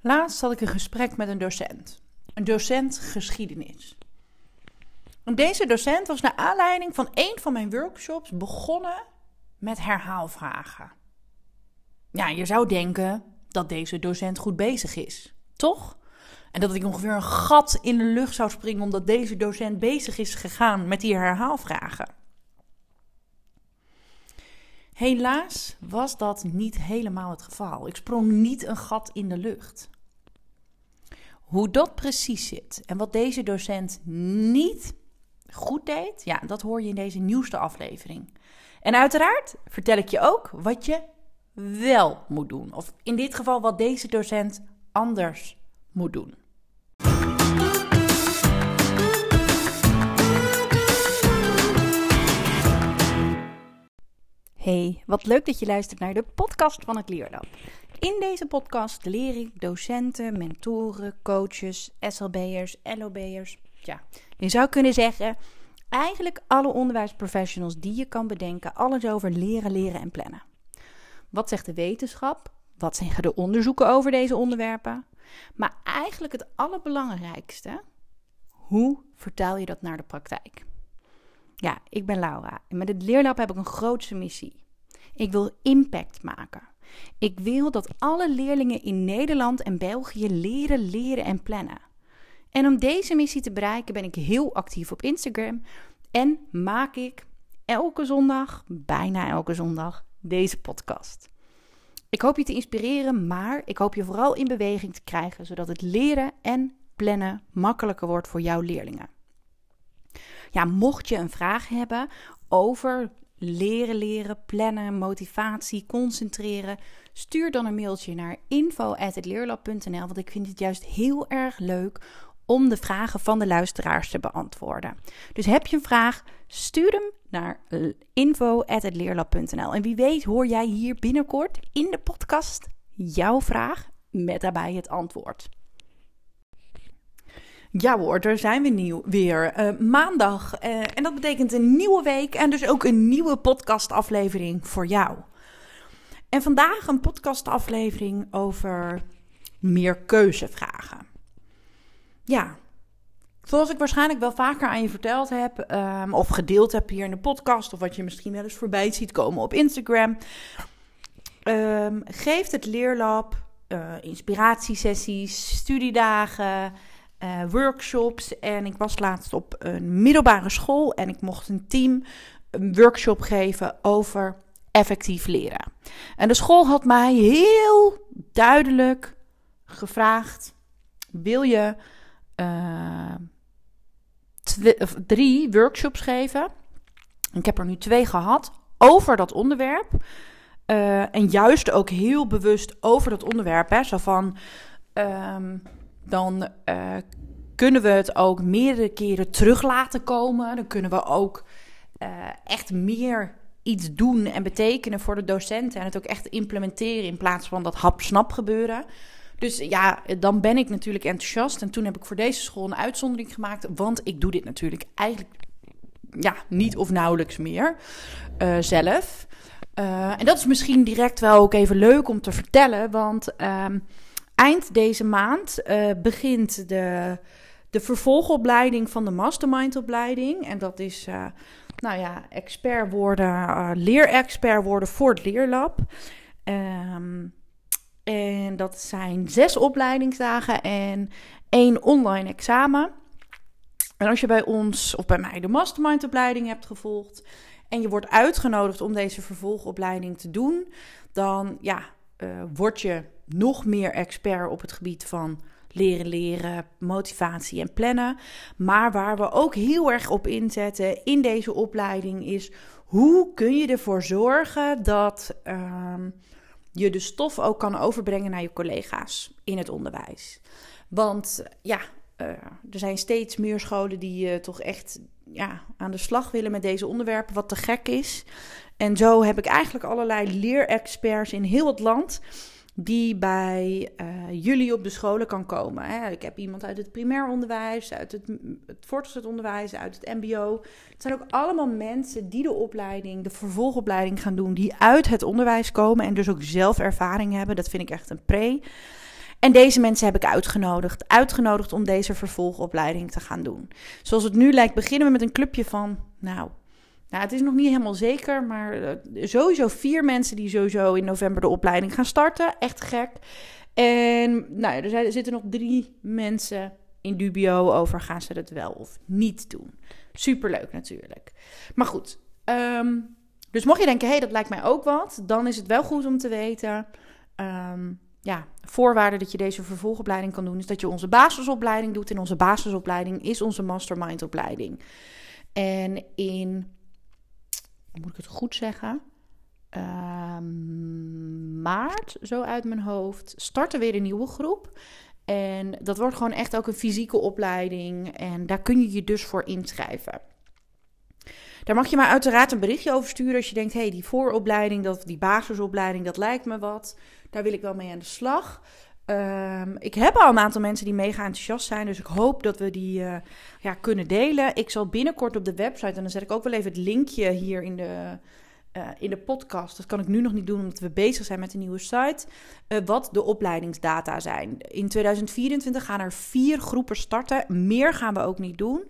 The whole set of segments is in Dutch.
Laatst had ik een gesprek met een docent geschiedenis. En deze docent was naar aanleiding van een van mijn workshops begonnen met herhaalvragen. Ja, je zou denken dat deze docent goed bezig is, toch? En dat ik ongeveer een gat in de lucht zou springen omdat deze docent bezig is gegaan met die herhaalvragen. Helaas was dat niet helemaal het geval. Ik sprong niet een gat in de lucht. Hoe dat precies zit en wat deze docent niet goed deed, ja, dat hoor je in deze nieuwste aflevering. En uiteraard vertel ik je ook wat je wel moet doen. Of in dit geval wat deze docent anders moet doen. Hey, wat leuk dat je luistert naar de podcast van het Leerlab. In deze podcast leer ik docenten, mentoren, coaches, SLB'ers, LOB'ers. Ja, je zou kunnen zeggen, eigenlijk alle onderwijsprofessionals die je kan bedenken, alles over leren en plannen. Wat zegt de wetenschap? Wat zeggen de onderzoeken over deze onderwerpen? Maar eigenlijk het allerbelangrijkste, hoe vertaal je dat naar de praktijk? Ja, ik ben Laura en met het Leerlab heb ik een grootse missie. Ik wil impact maken. Ik wil dat alle leerlingen in Nederland en België leren en plannen. En om deze missie te bereiken ben ik heel actief op Instagram en maak ik bijna elke zondag, deze podcast. Ik hoop je te inspireren, maar ik hoop je vooral in beweging te krijgen, zodat het leren en plannen makkelijker wordt voor jouw leerlingen. Ja, mocht je een vraag hebben over leren, plannen, motivatie, concentreren, stuur dan een mailtje naar info@hetleerlab.nl, want ik vind het juist heel erg leuk om de vragen van de luisteraars te beantwoorden. Dus heb je een vraag, stuur hem naar info@hetleerlab.nl. En wie weet hoor jij hier binnenkort in de podcast jouw vraag met daarbij het antwoord. Ja hoor, daar zijn we weer. Maandag. En dat betekent een nieuwe week en dus ook een nieuwe podcastaflevering voor jou. En vandaag een podcastaflevering over meer keuzevragen. Ja, zoals ik waarschijnlijk wel vaker aan je verteld heb of gedeeld heb hier in de podcast, of wat je misschien wel eens voorbij ziet komen op Instagram, geeft het Leerlab inspiratiesessies, studiedagen, workshops. En ik was laatst op een middelbare school en ik mocht een team een workshop geven over effectief leren. En de school had mij heel duidelijk gevraagd: wil je 3 workshops geven? Ik heb er nu 2 gehad over dat onderwerp. En juist ook heel bewust over dat onderwerp. Hè, zo van, dan kunnen we het ook meerdere keren terug laten komen. Dan kunnen we ook echt meer iets doen en betekenen voor de docenten. En het ook echt implementeren in plaats van dat hap-snap gebeuren. Dus ja, dan ben ik natuurlijk enthousiast. En toen heb ik voor deze school een uitzondering gemaakt. Want ik doe dit natuurlijk eigenlijk niet of nauwelijks meer zelf. En dat is misschien direct wel ook even leuk om te vertellen. Want eind deze maand begint de vervolgopleiding van de mastermindopleiding. En dat is expert worden, leerexpert worden voor het Leerlab. En dat zijn 6 opleidingsdagen en 1 online examen. En als je bij ons of bij mij de mastermindopleiding hebt gevolgd en je wordt uitgenodigd om deze vervolgopleiding te doen, dan word je nog meer expert op het gebied van leren, motivatie en plannen. Maar waar we ook heel erg op inzetten in deze opleiding is: hoe kun je ervoor zorgen dat je de stof ook kan overbrengen naar je collega's in het onderwijs. Want er zijn steeds meer scholen die toch echt aan de slag willen met deze onderwerpen, wat te gek is. En zo heb ik eigenlijk allerlei leerexperts in heel het land die bij jullie op de scholen kan komen. Hè. Ik heb iemand uit het primair onderwijs, uit het voortgezet onderwijs, uit het mbo. Het zijn ook allemaal mensen die de vervolgopleiding gaan doen, die uit het onderwijs komen en dus ook zelf ervaring hebben. Dat vind ik echt een pre. En deze mensen heb ik uitgenodigd om deze vervolgopleiding te gaan doen. Zoals het nu lijkt, beginnen we met een clubje van, nou, het is nog niet helemaal zeker, maar sowieso 4 mensen die sowieso in november de opleiding gaan starten. Echt gek. En nou, er zitten nog 3 mensen in dubio over, gaan ze het wel of niet doen. Superleuk natuurlijk. Maar goed, dus mocht je denken, dat lijkt mij ook wat, dan is het wel goed om te weten. Voorwaarde dat je deze vervolgopleiding kan doen, is dat je onze basisopleiding doet. En onze basisopleiding is onze mastermind opleiding. En in, moet ik het goed zeggen, maart, zo uit mijn hoofd, starten weer een nieuwe groep. En dat wordt gewoon echt ook een fysieke opleiding. En daar kun je je dus voor inschrijven. Daar mag je maar uiteraard een berichtje over sturen als je denkt, die vooropleiding, die basisopleiding, dat lijkt me wat. Daar wil ik wel mee aan de slag. Ik heb al een aantal mensen die mega enthousiast zijn, dus ik hoop dat we die kunnen delen. Ik zal binnenkort op de website, en dan zet ik ook wel even het linkje hier in de podcast. Dat kan ik nu nog niet doen, omdat we bezig zijn met een nieuwe site. Wat de opleidingsdata zijn. In 2024 gaan er 4 groepen starten. Meer gaan we ook niet doen.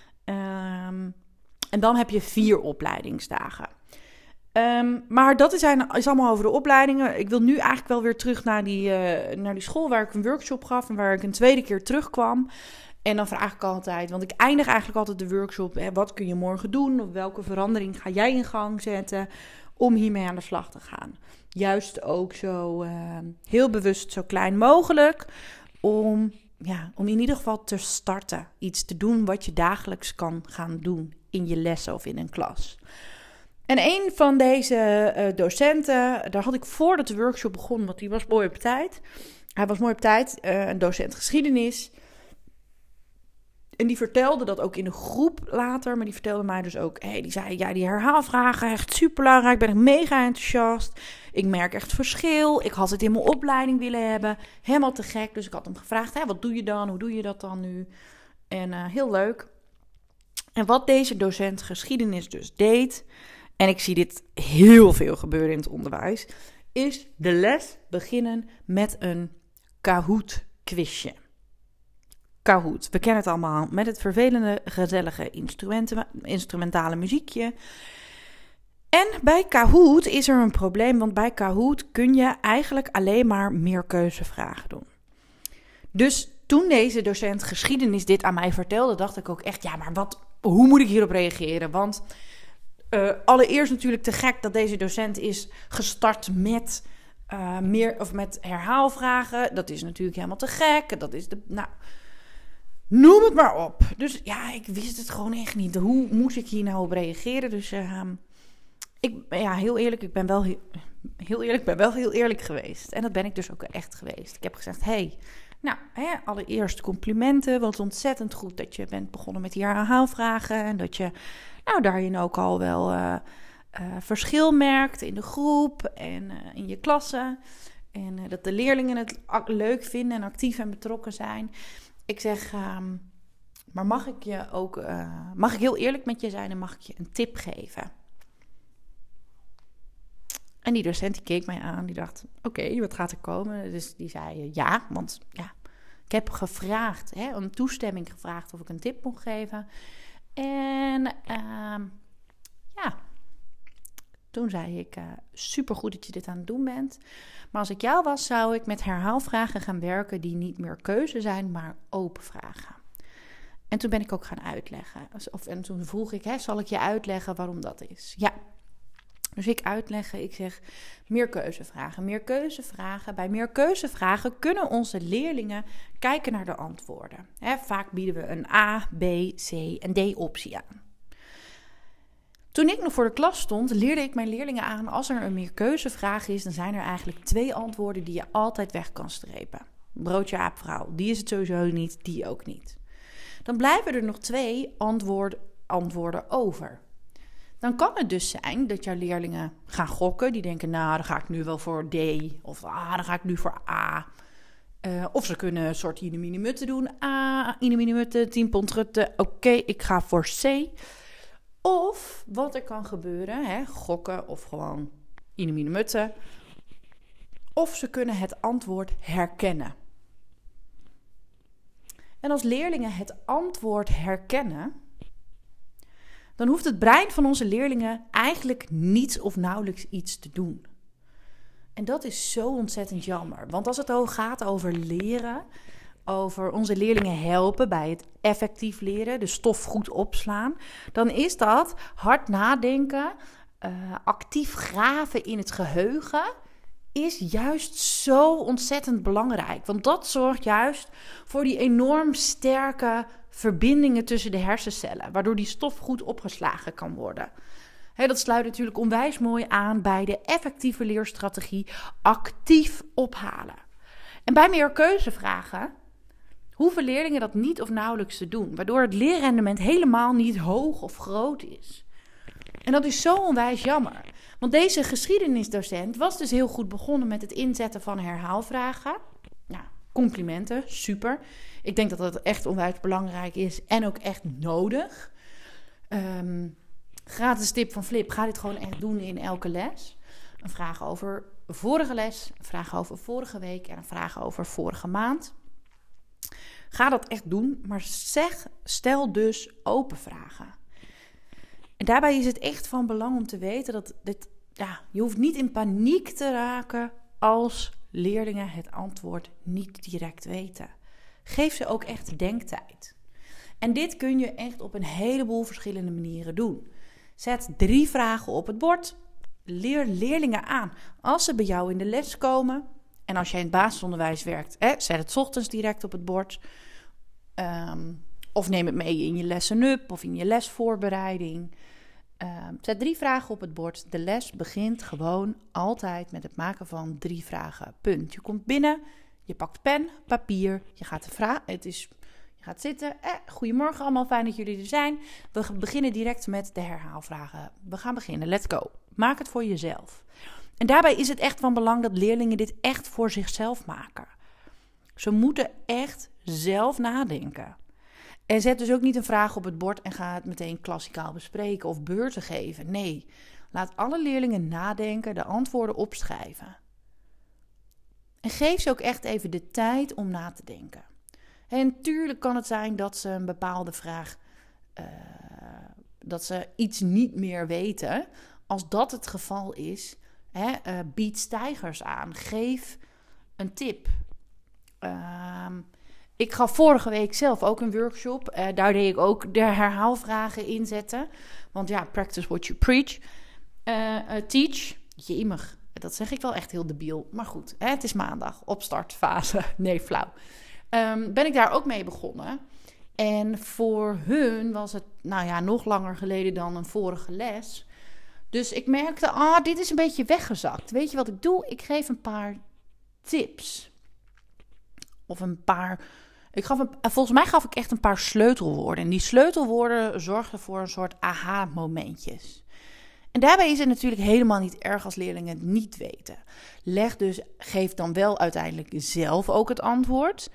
En dan heb je 4 opleidingsdagen. Maar dat is allemaal over de opleidingen. Ik wil nu eigenlijk wel weer terug naar die school waar ik een workshop gaf en waar ik een tweede keer terugkwam. En dan vraag ik altijd, want ik eindig eigenlijk altijd de workshop, wat kun je morgen doen? Of welke verandering ga jij in gang zetten om hiermee aan de slag te gaan? Juist ook zo heel bewust zo klein mogelijk om in ieder geval te starten. Iets te doen wat je dagelijks kan gaan doen in je lessen of in een klas. En een van deze docenten, daar had ik voordat de workshop begon, want die was mooi op tijd. Hij was mooi op tijd, een docent geschiedenis. En die vertelde dat ook in de groep later, maar die vertelde mij dus ook, die zei, die herhaalvragen, echt super belangrijk, ben ik mega enthousiast. Ik merk echt verschil, ik had het in mijn opleiding willen hebben, helemaal te gek. Dus ik had hem gevraagd, wat doe je dan, hoe doe je dat dan nu? En heel leuk. En wat deze docent geschiedenis dus deed, en ik zie dit heel veel gebeuren in het onderwijs, is de les beginnen met een Kahoot-quizje. Kahoot, we kennen het allemaal, met het vervelende, gezellige instrumentale muziekje. En bij Kahoot is er een probleem, want bij Kahoot kun je eigenlijk alleen maar meerkeuzevragen doen. Dus toen deze docent geschiedenis dit aan mij vertelde, dacht ik ook echt, maar hoe moet ik hierop reageren? Want allereerst natuurlijk te gek dat deze docent is gestart met met herhaalvragen. Dat is natuurlijk helemaal te gek. Dat is noem het maar op. Dus ik wist het gewoon echt niet. Hoe moest ik hier nou op reageren? Dus heel eerlijk, ik ben wel heel eerlijk geweest. En dat ben ik dus ook echt geweest. Ik heb gezegd, allereerst complimenten. Wat ontzettend goed dat je bent begonnen met die herhaalvragen. En dat je daarin ook al wel verschil merkt in de groep en in je klasse. En dat de leerlingen het leuk vinden en actief en betrokken zijn. Ik zeg, maar mag ik heel eerlijk met je zijn en mag ik je een tip geven? En die docent die keek mij aan, die dacht, oké, wat gaat er komen? Dus die zei want ik heb gevraagd, een toestemming gevraagd of ik een tip mocht geven. En toen zei ik, supergoed dat je dit aan het doen bent. Maar als ik jou was, zou ik met herhaalvragen gaan werken die niet meer keuze zijn, maar open vragen. En toen ben ik ook gaan uitleggen. En toen vroeg ik, zal ik je uitleggen waarom dat is? Ja. Dus ik uitleggen, ik zeg meerkeuzevragen. Bij meerkeuzevragen kunnen onze leerlingen kijken naar de antwoorden. Vaak bieden we een A, B, C en D optie aan. Toen ik nog voor de klas stond, leerde ik mijn leerlingen aan, als er een meerkeuzevraag is, dan zijn er eigenlijk 2 antwoorden die je altijd weg kan strepen. Broodje, aap, vrouw. Die is het sowieso niet, die ook niet. Dan blijven er nog 2 antwoorden over. Dan kan het dus zijn dat jouw leerlingen gaan gokken. Die denken, dan ga ik nu wel voor D. Of dan ga ik nu voor A. Of ze kunnen een soort Ine-Mine-Mutte doen. A, Ine-Mine-Mutte, 10 pond Rutte. Oké, ik ga voor C. Of wat er kan gebeuren, gokken of gewoon Ine-Mine-Mutte. Of ze kunnen het antwoord herkennen. En als leerlingen het antwoord herkennen, dan hoeft het brein van onze leerlingen eigenlijk niets of nauwelijks iets te doen. En dat is zo ontzettend jammer. Want als het gaat over leren, over onze leerlingen helpen bij het effectief leren, de stof goed opslaan, dan is dat hard nadenken, actief graven in het geheugen, is juist zo ontzettend belangrijk. Want dat zorgt juist voor die enorm sterke verbindingen tussen de hersencellen, waardoor die stof goed opgeslagen kan worden. Dat sluit natuurlijk onwijs mooi aan bij de effectieve leerstrategie actief ophalen. En bij meer keuzevragen hoeven leerlingen dat niet of nauwelijks te doen, waardoor het leerrendement helemaal niet hoog of groot is. En dat is zo onwijs jammer. Want deze geschiedenisdocent was dus heel goed begonnen met het inzetten van herhaalvragen. Nou, complimenten, super. Ik denk dat dat echt onwijs belangrijk is en ook echt nodig. Gratis tip van Flip, ga dit gewoon echt doen in elke les. Een vraag over vorige les, een vraag over vorige week en een vraag over vorige maand. Ga dat echt doen, maar stel dus open vragen. En daarbij is het echt van belang om te weten dat je hoeft niet in paniek te raken als leerlingen het antwoord niet direct weten. Geef ze ook echt denktijd. En dit kun je echt op een heleboel verschillende manieren doen. Zet 3 vragen op het bord. Leer leerlingen aan als ze bij jou in de les komen. En als jij in het basisonderwijs werkt, zet het 's ochtends direct op het bord. Of neem het mee in je lesson-up of in je lesvoorbereiding. Zet 3 vragen op het bord. De les begint gewoon altijd met het maken van 3 vragen. Punt. Je komt binnen, je pakt pen, papier, je gaat zitten. Goedemorgen allemaal, fijn dat jullie er zijn. We beginnen direct met de herhaalvragen. We gaan beginnen, let's go. Maak het voor jezelf. En daarbij is het echt van belang dat leerlingen dit echt voor zichzelf maken. Ze moeten echt zelf nadenken. En zet dus ook niet een vraag op het bord en ga het meteen klassikaal bespreken of beurten geven. Nee, laat alle leerlingen nadenken, de antwoorden opschrijven. En geef ze ook echt even de tijd om na te denken. En natuurlijk kan het zijn dat ze een bepaalde vraag, dat ze iets niet meer weten. Als dat het geval is, bied stijgers aan. Geef een tip. Ik gaf vorige week zelf ook een workshop. Daar deed ik ook de herhaalvragen in zetten. Want ja, practice what you preach. Teach. Jemig, dat zeg ik wel echt heel debiel. Maar goed, het is maandag, opstartfase. Nee, flauw. Ben ik daar ook mee begonnen. En voor hun was het nog langer geleden dan een vorige les. Dus ik merkte, dit is een beetje weggezakt. Weet je wat ik doe? Ik geef een paar tips. Of een paar... Volgens mij gaf ik echt een paar sleutelwoorden. En die sleutelwoorden zorgden voor een soort aha-momentjes. En daarbij is het natuurlijk helemaal niet erg als leerlingen het niet weten. Geef dan wel uiteindelijk zelf ook het antwoord.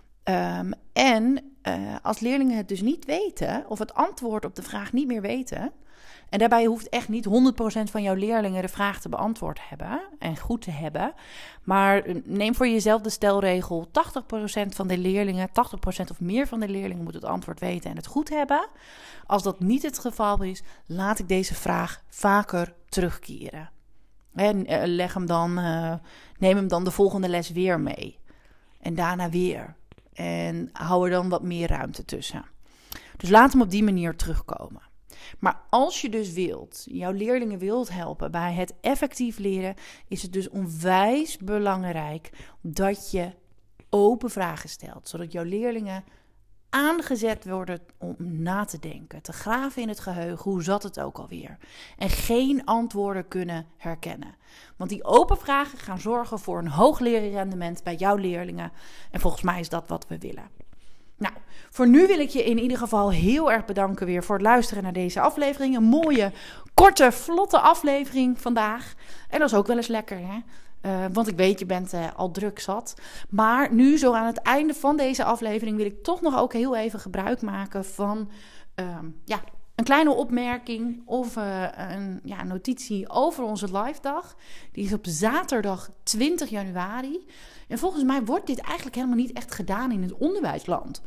Als leerlingen het dus niet weten, of het antwoord op de vraag niet meer weten... En daarbij hoeft echt niet 100% van jouw leerlingen de vraag te beantwoord hebben en goed te hebben. Maar neem voor jezelf de stelregel, 80% van de leerlingen, 80% of meer van de leerlingen moet het antwoord weten en het goed hebben. Als dat niet het geval is, laat ik deze vraag vaker terugkeren. En neem hem dan de volgende les weer mee. En daarna weer. En hou er dan wat meer ruimte tussen. Dus laat hem op die manier terugkomen. Maar als je dus jouw leerlingen wilt helpen bij het effectief leren, is het dus onwijs belangrijk dat je open vragen stelt. Zodat jouw leerlingen aangezet worden om na te denken, te graven in het geheugen, hoe zat het ook alweer. En geen antwoorden kunnen herkennen. Want die open vragen gaan zorgen voor een hoog leerrendement bij jouw leerlingen. En volgens mij is dat wat we willen. Nou, voor nu wil ik je in ieder geval heel erg bedanken weer voor het luisteren naar deze aflevering. Een mooie, korte, vlotte aflevering vandaag. En dat is ook wel eens lekker, hè? Want ik weet, je bent al druk zat. Maar nu, zo aan het einde van deze aflevering, wil ik toch nog ook heel even gebruik maken van een kleine opmerking of een notitie over onze live dag. Die is op zaterdag 20 januari. En volgens mij wordt dit eigenlijk helemaal niet echt gedaan in het onderwijsland.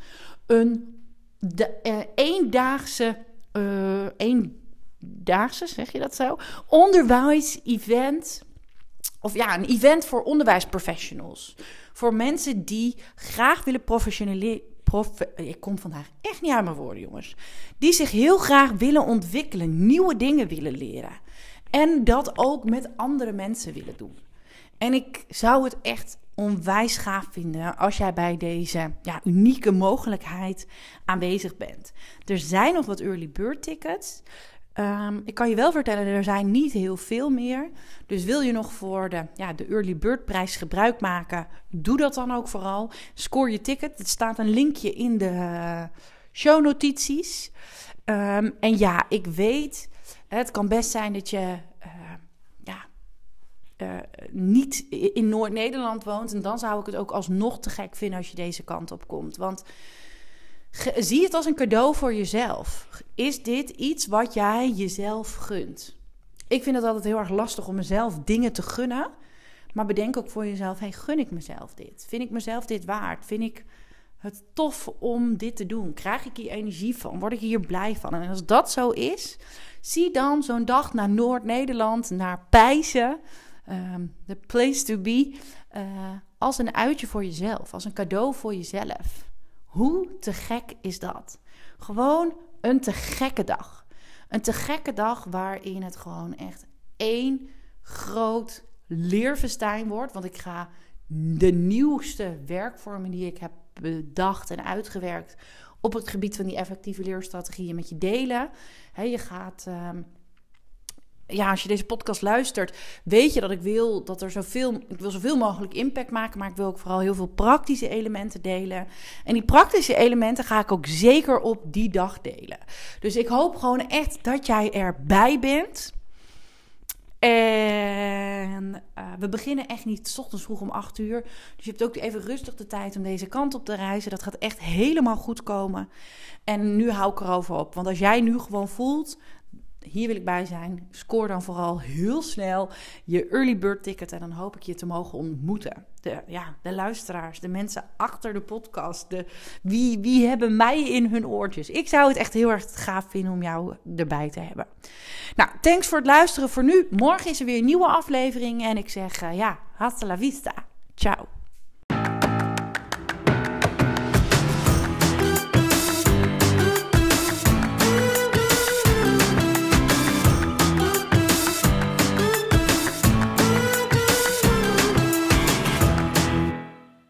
Eendaagse, zeg je dat zo? Onderwijs-event. Of een event voor onderwijsprofessionals. Voor mensen die graag willen ik kom vandaag echt niet uit mijn woorden, jongens. Die zich heel graag willen ontwikkelen, nieuwe dingen willen leren. En dat ook met andere mensen willen doen. En ik zou het echt onwijs gaaf vinden als jij bij deze unieke mogelijkheid aanwezig bent. Er zijn nog wat early bird tickets. Ik kan je wel vertellen, er zijn niet heel veel meer. Dus wil je nog voor de early bird prijs gebruik maken, doe dat dan ook vooral. Score je ticket. Er staat een linkje in de shownotities. En ik weet, het kan best zijn dat je niet in Noord-Nederland woont. En dan zou ik het ook alsnog te gek vinden als je deze kant op komt. Want zie het als een cadeau voor jezelf. Is dit iets wat jij jezelf gunt? Ik vind het altijd heel erg lastig om mezelf dingen te gunnen. Maar bedenk ook voor jezelf, gun ik mezelf dit? Vind ik mezelf dit waard? Vind ik het tof om dit te doen? Krijg ik hier energie van? Word ik hier blij van? En als dat zo is, zie dan zo'n dag naar Noord-Nederland, naar Pijzen, the place to be, als een uitje voor jezelf, als een cadeau voor jezelf. Hoe te gek is dat? Gewoon een te gekke dag. Een te gekke dag waarin het gewoon echt één groot leerfestijn wordt. Want ik ga de nieuwste werkvormen die ik heb bedacht en uitgewerkt op het gebied van die effectieve leerstrategieën met je delen. Je gaat... als je deze podcast luistert, weet je dat ik wil zoveel mogelijk impact maken, maar ik wil ook vooral heel veel praktische elementen delen. En die praktische elementen ga ik ook zeker op die dag delen. Dus ik hoop gewoon echt dat jij erbij bent. En we beginnen echt niet 's ochtends vroeg om 8:00. Dus je hebt ook even rustig de tijd om deze kant op te reizen. Dat gaat echt helemaal goed komen. En nu hou ik erover op. Want als jij nu gewoon voelt, hier wil ik bij zijn, score dan vooral heel snel je early bird ticket. En dan hoop ik je te mogen ontmoeten. De luisteraars, de mensen achter de podcast. Wie hebben mij in hun oortjes? Ik zou het echt heel erg gaaf vinden om jou erbij te hebben. Nou, thanks voor het luisteren voor nu. Morgen is er weer een nieuwe aflevering. En ik zeg, hasta la vista. Ciao.